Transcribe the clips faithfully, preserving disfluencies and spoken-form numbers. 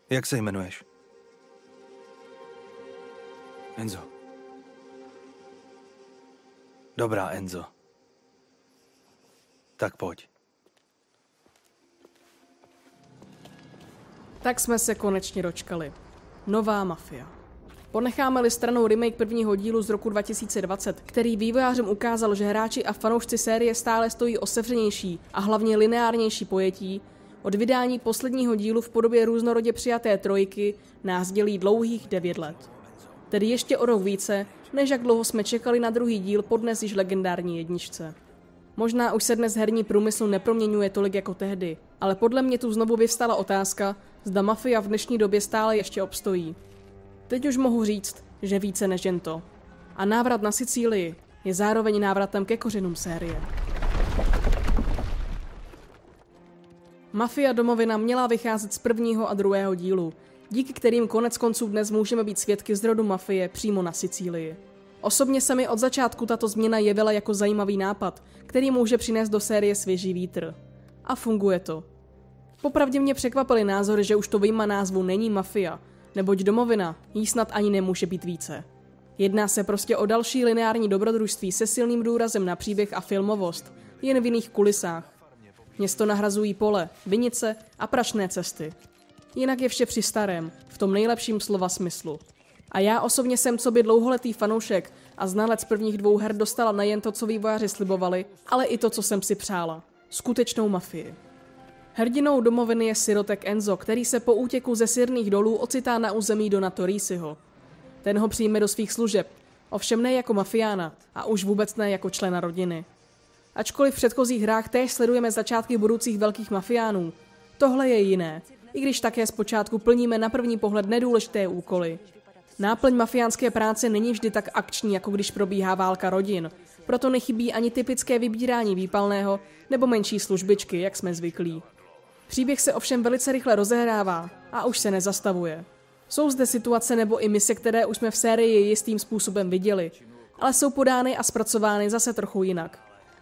Jak se jmenuješ? Enzo. Dobrá, Enzo. Tak pojď. Tak jsme se konečně dočkali. Nová mafia. Ponecháme-li stranou remake prvního dílu z roku dva tisíce dvacet, který vývojářům ukázal, že hráči a fanoušci série stále stojí o sevřenější a hlavně lineárnější pojetí, od vydání posledního dílu v podobě různorodě přijaté trojky nás dělí dlouhých devět let. Tedy ještě o rok více, než jak dlouho jsme čekali na druhý díl po dnes již legendární jedničce. Možná už se dnes herní průmysl neproměňuje tolik jako tehdy, ale podle mě tu znovu vyvstala otázka, zda mafia v dnešní době stále ještě obstojí. Teď už mohu říct, že více než jen to. A návrat na Sicílii je zároveň návratem ke kořenům série. Mafia domovina měla vycházet z prvního a druhého dílu, díky kterým konec konců dnes můžeme být svědky zrodu mafie přímo na Sicílii. Osobně se mi od začátku tato změna jevila jako zajímavý nápad, který může přinést do série svěží vítr. A funguje to. Popravdě mě překvapily názory, že už to vyjma názvu není mafia, neboť domovina jí snad ani nemůže být více. Jedná se prostě o další lineární dobrodružství se silným důrazem na příběh a filmovost, jen v jiných kulisách. Město nahrazují pole, vinice a prašné cesty. Jinak je vše při starém, v tom nejlepším slova smyslu. A já osobně jsem coby dlouholetý fanoušek a znalec prvních dvou her dostala nejen to, co vývojáři slibovali, ale i to, co jsem si přála. Skutečnou mafii. Hrdinou domoviny je sirotek Enzo, který se po útěku ze sirných dolů ocitá na území Dona Torisiho. Ten ho přijme do svých služeb, ovšem ne jako mafiána a už vůbec ne jako člena rodiny. Ačkoliv v předchozích hrách též sledujeme začátky budoucích velkých mafiánů, tohle je jiné, i když také zpočátku plníme na první pohled nedůležité úkoly. Náplň mafiánské práce není vždy tak akční, jako když probíhá válka rodin, proto nechybí ani typické vybírání výpalného nebo menší službičky, jak jsme zvyklí. Příběh se ovšem velice rychle rozehrává a už se nezastavuje. Jsou zde situace nebo i mise, které už jsme v sérii jistým způsobem viděli, ale jsou podány a zpracovány zase trochu jinak.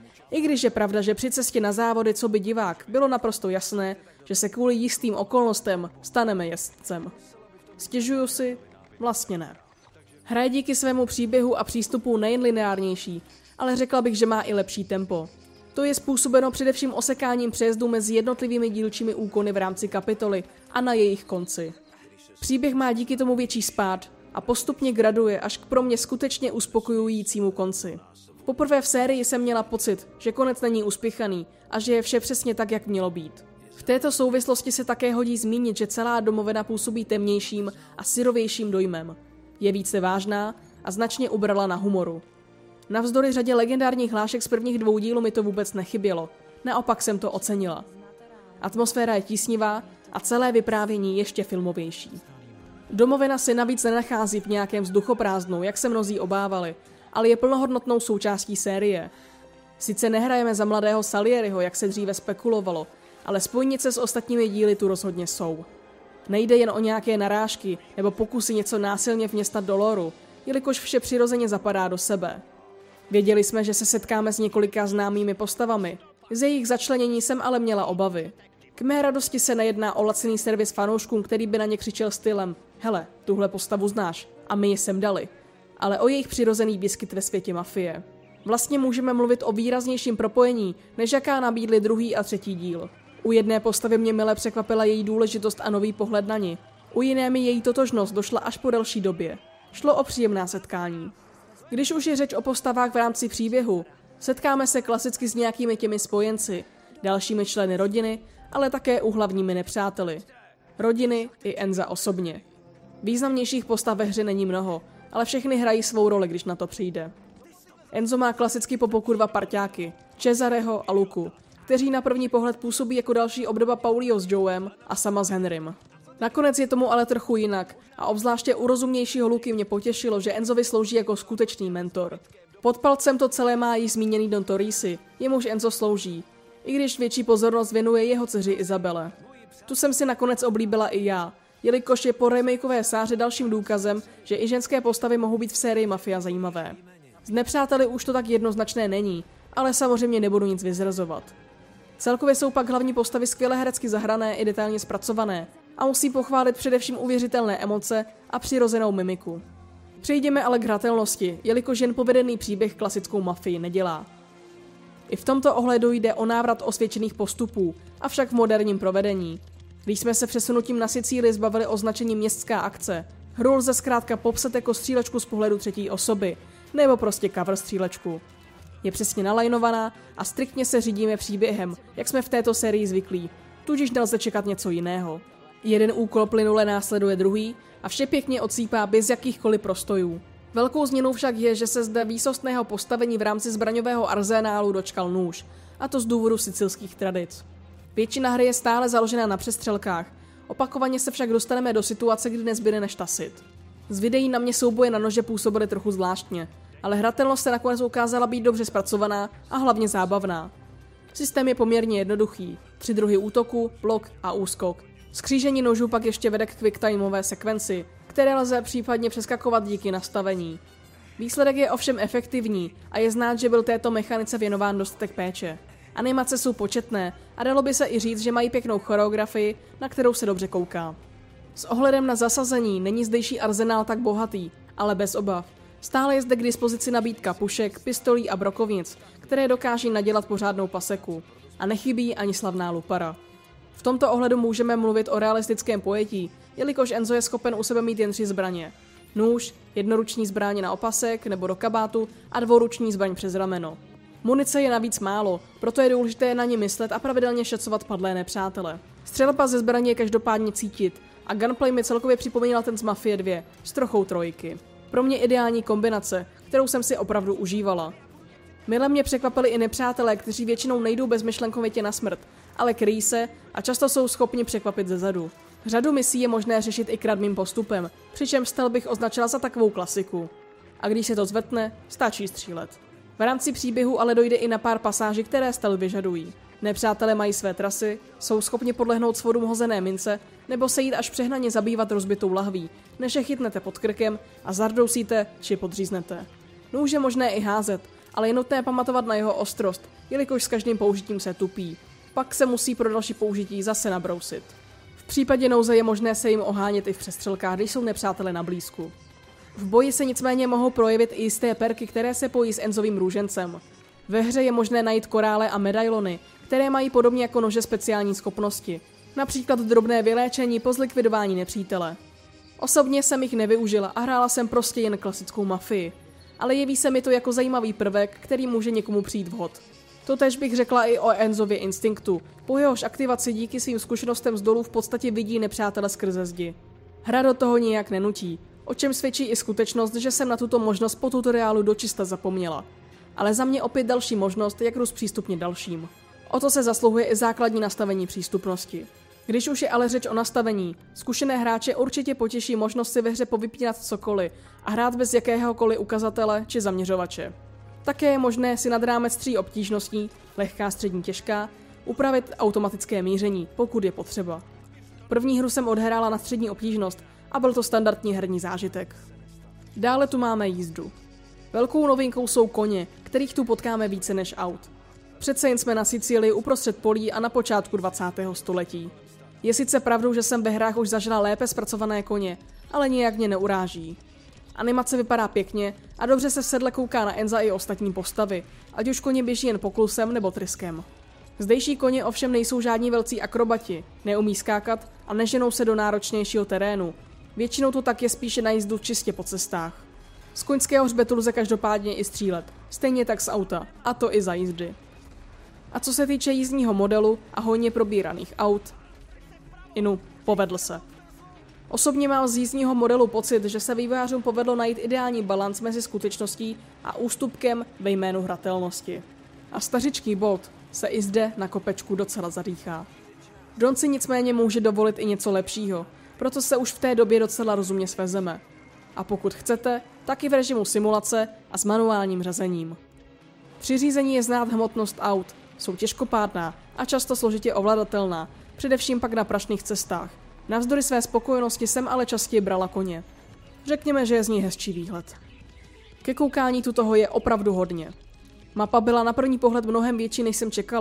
I když je pravda, že při cestě na závody coby divák bylo naprosto jasné, že se kvůli jistým okolnostem staneme jezdcem. Stěžuju si? Vlastně ne. Hra je díky svému příběhu a přístupu nejen lineárnější, ale řekla bych, že má i lepší tempo. To je způsobeno především osekáním přejezdů mezi jednotlivými dílčími úkony v rámci kapitoly a na jejich konci. Příběh má díky tomu větší spád a postupně graduje až k pro mě skutečně uspokojujícímu konci. Poprvé v sérii jsem měla pocit, že konec není uspěchaný a že je vše přesně tak, jak mělo být. V této souvislosti se také hodí zmínit, že celá domovina působí temnějším a syrovějším dojmem. Je více vážná a značně ubrala na humoru. Navzdory řadě legendárních hlášek z prvních dvou dílů mi to vůbec nechybělo. Naopak jsem to ocenila. Atmosféra je tísnivá a celé vyprávění ještě filmovější. Domovina se navíc nenachází v nějakém vzduchoprázdnu, jak se mnozí obávali, ale je plnohodnotnou součástí série. Sice nehrajeme za mladého Salieriho, jak se dříve spekulovalo, ale spojnice s ostatními díly tu rozhodně jsou. Nejde jen o nějaké narážky nebo pokusy něco násilně vměstat do loru, jelikož vše přirozeně zapadá do sebe. Věděli jsme, že se setkáme s několika známými postavami. Z jejich začlenění jsem ale měla obavy. K mé radosti se nejedná o laciný servis fanouškům, který by na ně křičel stylem hele, tuhle postavu znáš a my ji sem dali, ale o jejich přirozený výskyt ve světě mafie. Vlastně můžeme mluvit o výraznějším propojení, než jaká nabídli druhý a třetí díl. U jedné postavy mě mile překvapila její důležitost a nový pohled na ni. U jiné mi její totožnost došla až po delší době. Šlo o příjemná setkání. Když už je řeč o postavách v rámci příběhu, setkáme se klasicky s nějakými těmi spojenci, dalšími členy rodiny, ale také u hlavními nepřáteli. Rodiny i Enza osobně. Významnějších postav ve hře není mnoho, ale všechny hrají svou roli, když na to přijde. Enzo má klasicky po boku dva parťáky, Cesareho a Luku, kteří na první pohled působí jako další obdoba Paulio s Joem a sama s Henrym. Nakonec je tomu ale trochu jinak a obzvláště u rozumnějšího Luky mě potěšilo, že Enzovi slouží jako skutečný mentor. Pod palcem to celé má již zmíněný Don Torisi, jemuž Enzo slouží, i když větší pozornost věnuje jeho dceři Izabele. Tu jsem si nakonec oblíbila i já, jelikož je po remakeové sáře dalším důkazem, že i ženské postavy mohou být v sérii Mafia zajímavé. Z nepřáteli už to tak jednoznačné není, ale samozřejmě nebudu nic vyzrazovat. Celkově jsou pak hlavní postavy skvěle herecky zahrané i detailně zpracované a musí pochválit především uvěřitelné emoce a přirozenou mimiku. Přejdeme ale k hratelnosti, jelikož jen povedený příběh klasickou mafii nedělá. I v tomto ohledu jde o návrat osvědčených postupů, avšak v moderním provedení. Když jsme se přesunutím na Sicílii zbavili označení městská akce, hru lze zkrátka popsat jako střílečku z pohledu třetí osoby, nebo prostě cover střílečku. Je přesně nalajnovaná a striktně se řídíme příběhem, jak jsme v této sérii zvyklí, tudíž nelze čekat něco jiného. Jeden úkol plynule následuje druhý a vše pěkně odsýpá bez jakýchkoliv prostojů. Velkou změnou však je, že se zde výsostného postavení v rámci zbraňového arzenálu dočkal nůž, a to z důvodu sicilských tradic. Většina hry je stále založena na přestřelkách, opakovaně se však dostaneme do situace, kdy nezbyde než tasit. Z videí na mě souboje na nože působily trochu zvláštně, ale hratelnost se nakonec ukázala být dobře zpracovaná a hlavně zábavná. Systém je poměrně jednoduchý, tři druhy útoku, blok a úskok. Skřížení nožů pak ještě vede k quicktimeové sekvenci, které lze případně přeskakovat díky nastavení. Výsledek je ovšem efektivní a je znát, že byl této mechanice věnován dostatek péče. Animace jsou početné a dalo by se i říct, že mají pěknou choreografii, na kterou se dobře kouká. S ohledem na zasazení není zdejší arzenál tak bohatý, ale bez obav. Stále je zde k dispozici nabídka pušek, pistolí a brokovnic, které dokáží nadělat pořádnou paseku. A nechybí ani slavná lupara. V tomto ohledu můžeme mluvit o realistickém pojetí, jelikož Enzo je schopen u sebe mít jen tři zbraně. Nůž, jednoruční zbraň na opasek nebo do kabátu a dvouruční zbraň přes rameno. Munice je navíc málo, proto je důležité na ně myslet a pravidelně šacovat padlé nepřátele. Střelba ze zbraní je každopádně cítit a gunplay mi celkově připomínal ten z Mafie dva s trochou trojky. Pro mě ideální kombinace, kterou jsem si opravdu užívala. Mile mě překvapili i nepřátelé, kteří většinou nejdou bezmyšlenkovitě na smrt, ale kryjí se a často jsou schopni překvapit zezadu. Řadu misí je možné řešit i kradmým postupem, přičemž stealth bych označila za takovou klasiku. A když se to zvetne, stačí střílet. V rámci příběhu ale dojde i na pár pasáží, které stealth vyžadují. Nepřátelé mají své trasy, jsou schopni podlehnout svodům hozené mince nebo se jít až přehnaně zabývat rozbitou lahví, než je chytnete pod krkem a zardousíte či podříznete. Nůž je možné i házet, ale je nutné pamatovat na jeho ostrost, jelikož s každým použitím se tupí. Pak se musí pro další použití zase nabrousit. V případě nouze je možné se jim ohánět i v přestřelkách, když jsou nepřátelé na blízku. V boji se nicméně mohou projevit i jisté perky, které se pojí s Enzovým růžencem. Ve hře je možné najít korále a medailony, které mají podobně jako nože speciální schopnosti, například drobné vyléčení po zlikvidování nepřítele. Osobně jsem jich nevyužila a hrála jsem prostě jen klasickou mafii, ale jeví se mi to jako zajímavý prvek, který může někomu přijít vhod. Totéž bych řekla i o Enzově instinktu, po jehož aktivaci díky svým zkušenostem z dolů v podstatě vidí nepřátele skrze zdi. Hra do toho nijak nenutí, o čem svědčí i skutečnost, že jsem na tuto možnost po tutoriálu dočista zapomněla. Ale za mě opět další možnost, jak rozpřístupnit dalším. O to se zasluhuje i základní nastavení přístupnosti. Když už je ale řeč o nastavení, zkušené hráče určitě potěší možnost si ve hře povypínat cokoliv a hrát bez jakéhokoliv ukazatele či zaměřovače. Také je možné si nad rámec tří obtížností, lehká, střední, těžká, upravit automatické míření, pokud je potřeba. První hru jsem odhrála na střední obtížnost a byl to standardní herní zážitek. Dále tu máme jízdu. Velkou novinkou jsou koně, kterých tu potkáme více než aut. Přece jen jsme na Sicílii uprostřed polí a na počátku dvacátého století. Je sice pravdou, že jsem ve hrách už zažila lépe zpracované koně, ale nijak mě neuráží. Animace vypadá pěkně a dobře se v sedle kouká na Enza i ostatní postavy, ať už koně běží jen poklusem nebo tryskem. Zdejší koně ovšem nejsou žádní velcí akrobati, neumí skákat a neženou se do náročnějšího terénu. Většinou to tak je spíše na jízdu čistě po cestách. Z koňského hřbetu lze každopádně i střílet, stejně tak z auta, a to i za jízdy. A co se týče jízdního modelu a hojně probíraných aut, inu, povedl se. Osobně mám z jízdního modelu pocit, že se vývojářům povedlo najít ideální balanc mezi skutečností a ústupkem ve jménu hratelnosti. A stařičký Bolt se i zde na kopečku docela zadýchá. Don si nicméně může dovolit i něco lepšího, proto se už v té době docela rozumně svezeme. A pokud chcete, tak i v režimu simulace a s manuálním řazením. Při řízení je znát hmotnost aut, jsou těžkopádná a často složitě ovladatelná, především pak na prašných cestách. Navzdory své spokojenosti jsem ale častěji brala koně. Řekněme, že je z ní hezčí výhled. Ke koukání tu toho je opravdu hodně. Mapa byla na první pohled mnohem větší, než jsem čekala,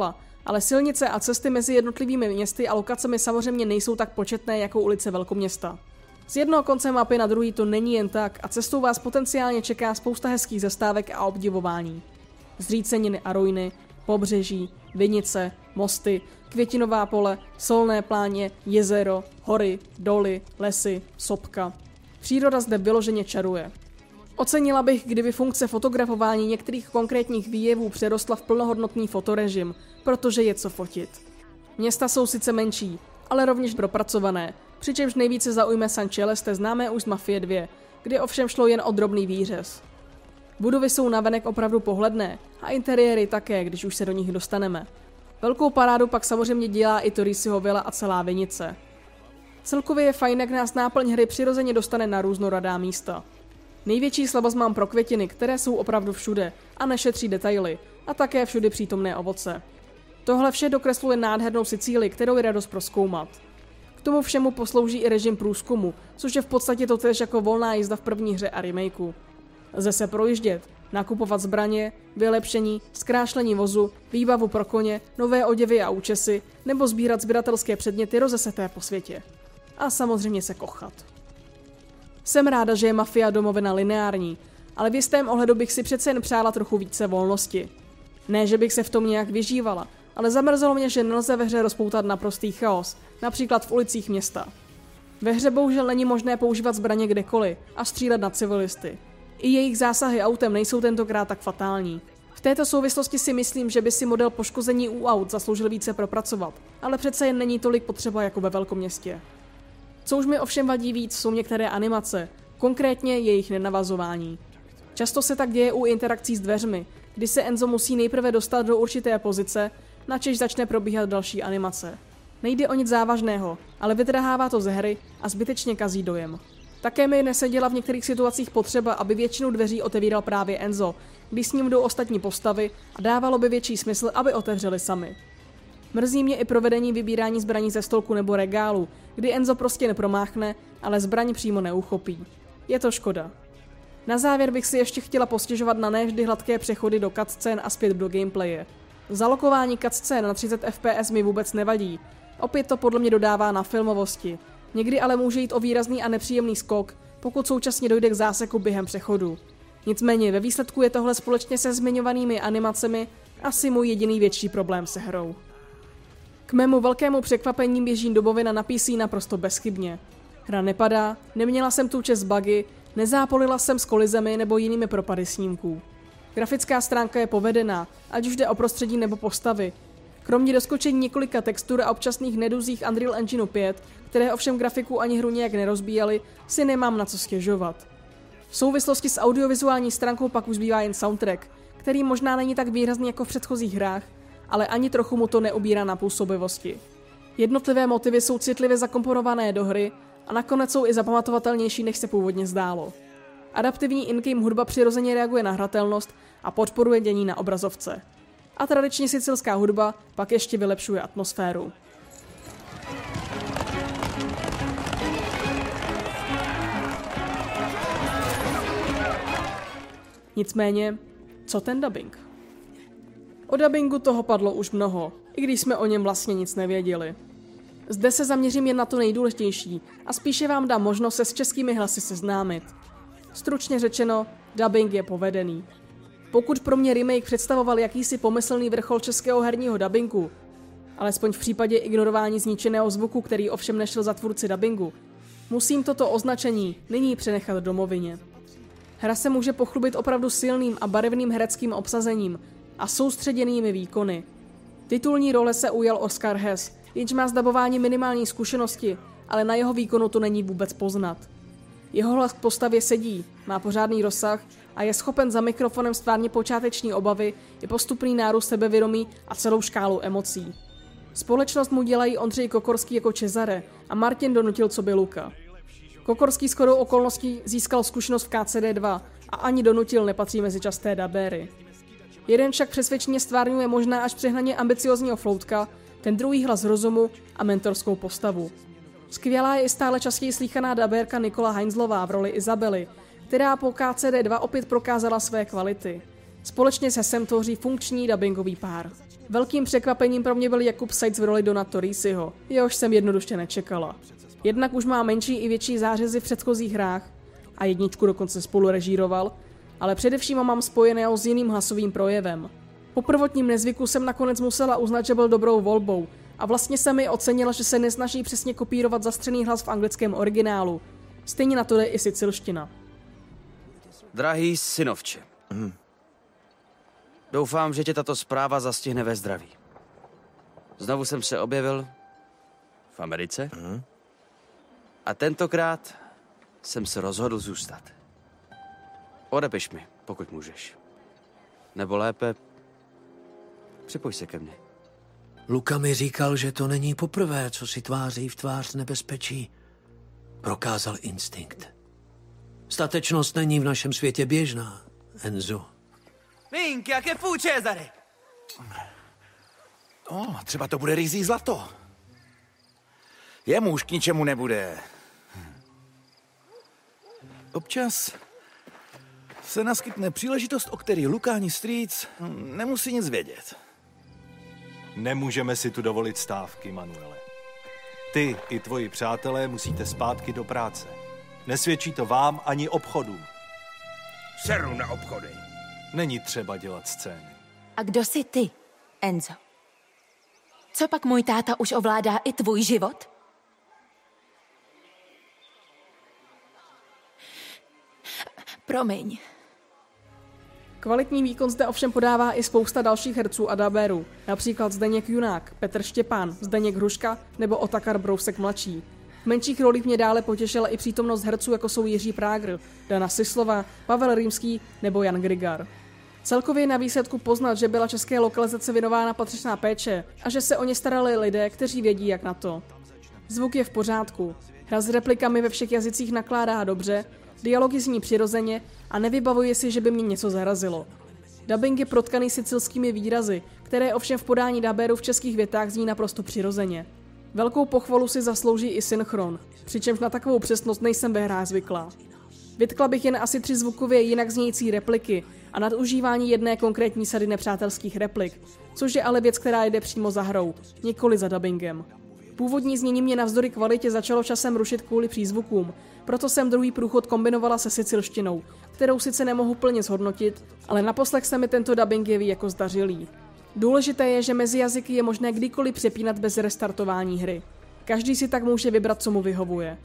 ale silnice a cesty mezi jednotlivými městy a lokacemi samozřejmě nejsou tak početné jako ulice velkoměsta. Z jednoho konce mapy na druhý to není jen tak a cestou vás potenciálně čeká spousta hezkých zastávek a obdivování. Zříceniny a ruiny, pobřeží, vinice, mosty, květinová pole, solné pláně, jezero, hory, doly, lesy, sopka. Příroda zde vyloženě čaruje. Ocenila bych, kdyby funkce fotografování některých konkrétních výjevů přerostla v plnohodnotný fotorežim, protože je co fotit. Města jsou sice menší, ale rovněž propracované, přičemž nejvíce zaujme San Celeste známé už z Mafie dva, kde ovšem šlo jen o drobný výřez. Budovy jsou navenek opravdu pohledné a interiéry také, když už se do nich dostaneme. Velkou parádu pak samozřejmě dělá i Torresiho vila a celá vinice. Celkově je fajn, jak nás náplň hry přirozeně dostane na různorodá místa. Největší slabost mám pro květiny, které jsou opravdu všude a nešetří detaily, a také všudy přítomné ovoce. Tohle vše dokresluje nádhernou Sicílii, kterou je radost prozkoumat. K tomu všemu poslouží i režim průzkumu, což je v podstatě totéž jako volná jízda v první hře a remakeu. Lze se projíždět, nakupovat zbraně, vylepšení, zkrášlení vozu, výbavu pro koně, nové oděvy a účesy, nebo sbírat sběratelské předměty rozeseté po světě. A samozřejmě se kochat. Jsem ráda, že je Mafia domovina lineární, ale v jistém ohledu bych si přece jen přála trochu více volnosti. Ne, že bych se v tom nějak vyžívala, ale zamrzelo mě, že nelze ve hře rozpoutat naprostý chaos, například v ulicích města. Ve hře bohužel není možné používat zbraně kdekoliv a střílet na civilisty. I jejich zásahy autem nejsou tentokrát tak fatální. V této souvislosti si myslím, že by si model poškození u aut zasloužil více propracovat, ale přece jen není tolik potřeba jako ve velkoměstě. Co už mi ovšem vadí víc, jsou některé animace, konkrétně jejich nenavazování. Často se tak děje u interakcí s dveřmi, kdy se Enzo musí nejprve dostat do určité pozice, načež začne probíhat další animace. Nejde o nic závažného, ale vytrhává to ze hry a zbytečně kazí dojem. Také mi neseděla v některých situacích potřeba, aby většinu dveří otevíral právě Enzo, když s ním jdou ostatní postavy a dávalo by větší smysl, aby otevřeli sami. Mrzí mě i provedení vybírání zbraní ze stolku nebo regálu, kdy Enzo prostě nepromáchne, ale zbraň přímo neuchopí. Je to škoda. Na závěr bych si ještě chtěla postěžovat na nevždy hladké přechody do cutscén a zpět do gameplaye. Zalokování cutscén na třicet F P S mi vůbec nevadí. Opět to podle mě dodává na filmovosti. Někdy ale může jít o výrazný a nepříjemný skok, pokud současně dojde k záseku během přechodu. Nicméně ve výsledku je tohle společně se zmiňovanými animacemi asi můj jediný větší problém se hrou. K mému velkému překvapení běží domovina na P C naprosto bezchybně. Hra nepadá, neměla jsem tu čest bugy, nezápolila jsem s kolizemi nebo jinými propady snímků. Grafická stránka je povedená, ať už jde o prostředí nebo postavy. Kromě doskočení několika textur a občasných neduzích Unreal Engineu pět, které ovšem grafiku ani hru nějak nerozbíjaly, si nemám na co stěžovat. V souvislosti s audiovizuální stránkou pak už zbývá jen soundtrack, který možná není tak výrazný jako v předchozích hrách, ale ani trochu mu to neubírá na působivosti. Jednotlivé motivy jsou citlivě zakomponované do hry a nakonec jsou i zapamatovatelnější, než se původně zdálo. Adaptivní in-game hudba přirozeně reaguje na hratelnost a podporuje dění na obrazovce. A tradiční sicilská hudba pak ještě vylepšuje atmosféru. Nicméně, co ten dubbing? O dubbingu toho padlo už mnoho, i když jsme o něm vlastně nic nevěděli. Zde se zaměřím jen na to nejdůležitější a spíše vám dám možnost se s českými hlasy seznámit. Stručně řečeno, dubbing je povedený. Pokud pro mě remake představoval jakýsi pomyslný vrchol českého herního dubbingu, alespoň v případě ignorování zničeného zvuku, který ovšem nešel za tvůrci dubbingu, musím toto označení nyní přenechat domovině. Hra se může pochlubit opravdu silným a barevným hereckým obsazením a soustředěnými výkony. Titulní role se ujal Oscar Hess, jenž má s dabování minimální zkušenosti, ale na jeho výkonu to není vůbec poznat. Jeho hlas k postavě sedí, má pořádný rozsah a je schopen za mikrofonem stvárnit počáteční obavy i postupný nárůst sebevědomí a celou škálu emocí. Společnost mu dělají Ondřej Kokorský jako Cezare a Martin Donutil coby Luka. Kokorský shodou okolností získal zkušenost v K C D dva a ani Donutil nepatří mezi časté dabéry. Jeden však přesvědčeně stvárňuje možná až přehnaně ambiciozního floutka, ten druhý hlas rozumu a mentorskou postavu. Skvělá je i stále častěji slýchaná dabérka Nikola Heinzlová v roli Izabely, která po K C D dva opět prokázala své kvality. Společně se Hessem tvoří funkční dabingový pár. Velkým překvapením pro mě byl Jakub Seitz v roli Dona Torisiho, jehož jsem jednoduše nečekala. Jednak už má menší i větší zářezy v předchozích hrách a jedničku dokonce spolu režíroval, ale především ho mám spojeného s jiným hlasovým projevem. Po prvotním nezvyku jsem nakonec musela uznat, že byl dobrou volbou a vlastně jsem mi ocenila, že se nesnaží přesně kopírovat zastřený hlas v anglickém originálu. Stejně na to jde i sicilština. Drahý synovče, hmm. doufám, že tě tato zpráva zastihne ve zdraví. Znovu jsem se objevil v Americe hmm. a tentokrát jsem se rozhodl zůstat. Odepiš mi, pokud můžeš. Nebo lépe, připoj se ke mně. Luka mi říkal, že to není poprvé, co si tváří v tvář nebezpečí. Prokázal instinkt. Statečnost není v našem světě běžná, Enzo. Minchia, che fu, Cesare? O, třeba to bude ryzí zlato. Jemu už k ničemu nebude. Občas se naskytne příležitost, o který Lukáni strýc nemusí nic vědět. Nemůžeme si tu dovolit stávky, Manuele. Ty i tvoji přátelé musíte zpátky do práce. Nesvědčí to vám ani obchodům. Seru na obchody. Není třeba dělat scény. A kdo jsi ty, Enzo? Co pak můj táta už ovládá i tvůj život? Promiň. Kvalitní výkon zde ovšem podává i spousta dalších herců a dabérů, například Zdeněk Junák, Petr Štěpán, Zdeněk Hruška nebo Otakar Brousek mladší. V menších rolích mě dále potěšila i přítomnost herců, jako jsou Jiří Prágr, Dana Syslova, Pavel Rýmský nebo Jan Grigar. Celkově je na výsledku poznat, že byla české lokalizace věnována patřičná péče a že se o ně starali lidé, kteří vědí, jak na to. Zvuk je v pořádku, hra s replikami ve všech jazycích nakládá dobře, dialogy zní přirozeně a nevybavuje si, že by mě něco zarazilo. Dubbing je protkaný sicilskými výrazy, které ovšem v podání dabéru v českých větách zní naprosto přirozeně. Velkou pochvalu si zaslouží i synchron, přičemž na takovou přesnost nejsem ve hrách zvyklá. Vytkla bych jen asi tři zvukově jinak znějící repliky a nadužívání jedné konkrétní sady nepřátelských replik, což je ale věc, která jde přímo za hrou, nikoli za dubbingem. Původní znění mě navzdory kvalitě začalo časem rušit kvůli přízvukům, proto jsem druhý průchod kombinovala se sicilštinou, kterou sice nemohu plně zhodnotit, ale naposlech se mi tento dubbing jeví jako zdařilý. Důležité je, že mezi jazyky je možné kdykoliv přepínat bez restartování hry. Každý si tak může vybrat, co mu vyhovuje.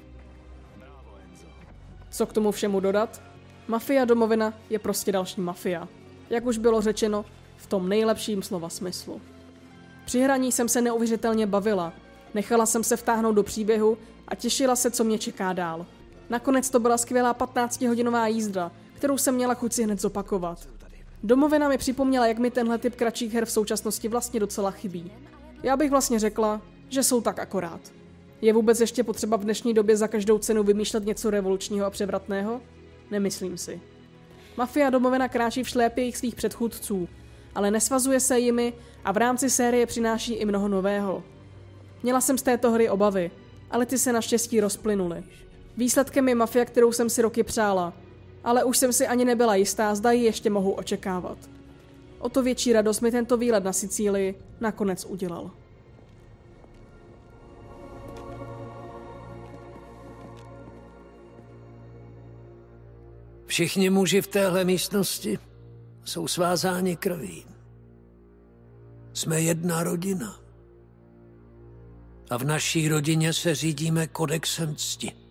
Co k tomu všemu dodat? Mafia domovina je prostě další mafia. Jak už bylo řečeno, v tom nejlepším slova smyslu. Při hraní jsem se neuvěřitelně bavila, nechala jsem se vtáhnout do příběhu a těšila se, co mě čeká dál. Nakonec to byla skvělá patnáctihodinová jízda, kterou jsem měla chuť si hned zopakovat. Domovina mi připomněla, jak mi tenhle typ kratších her v současnosti vlastně docela chybí. Já bych vlastně řekla, že jsou tak akorát. Je vůbec ještě potřeba v dnešní době za každou cenu vymýšlet něco revolučního a převratného? Nemyslím si. Mafia domovina kráčí v šlépějích svých předchůdců, ale nesvazuje se jimi a v rámci série přináší i mnoho nového. Měla jsem z této hry obavy, ale ty se naštěstí rozplynuly. Výsledkem je Mafia, kterou jsem si roky přála, ale už jsem si ani nebyla jistá, zda ji ještě mohu očekávat. O to větší radost mi tento výlet na Sicílii nakonec udělal. Všichni muži v téhle místnosti jsou svázáni krví. Jsme jedna rodina. A v naší rodině se řídíme kodexem cti.